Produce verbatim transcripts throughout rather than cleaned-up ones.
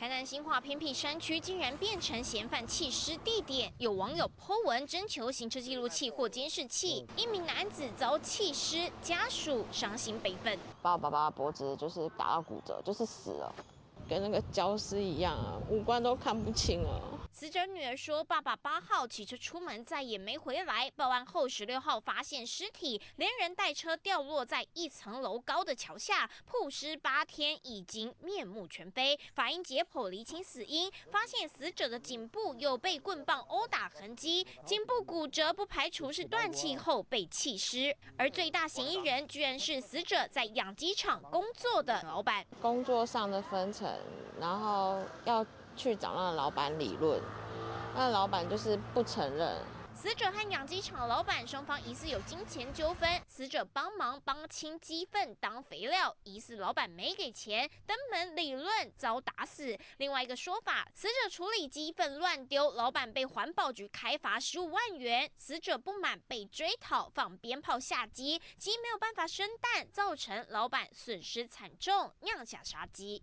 台南新化偏僻山区竟然变成嫌犯弃尸地点，有网友 po 文征求行车记录器或监视器，一名男子遭弃尸，家属伤心悲愤， 把我爸爸的脖子就是打到骨折，就是死了。跟那个焦尸一样啊，五官都看不清了。 死者女儿说，爸爸八号骑车出门，再也没回来。报案后，十六号发现尸体，连人带车掉落在一层楼高的桥下，曝尸八天，已经面目全非。法医解剖厘清死因，发现死者的颈部有被棍棒殴打痕迹，颈部骨折，不排除是断气后被弃尸。而最大嫌疑人居然是死者在养鸡场工作的老板。 工作上的分层。然后要去找那个老板理论，那老板就是不承认。 死者和养鸡场老板双方疑似有金钱纠纷，死者帮忙帮清鸡粪当肥料，疑似老板没给钱，登门理论遭打死。另外一个说法，死者处理鸡粪乱丢，老板被环保局开罚十五万元，死者不满被追讨，放鞭炮下鸡，鸡没有办法生蛋，造成老板损失惨重，酿下杀机。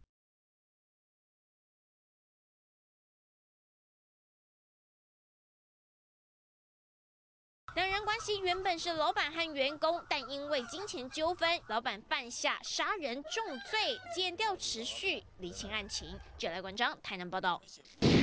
两人关系原本是老板和员工，但因为金钱纠纷，老板犯下杀人重罪，检调持续厘清案情。记者赖冠章台南报道。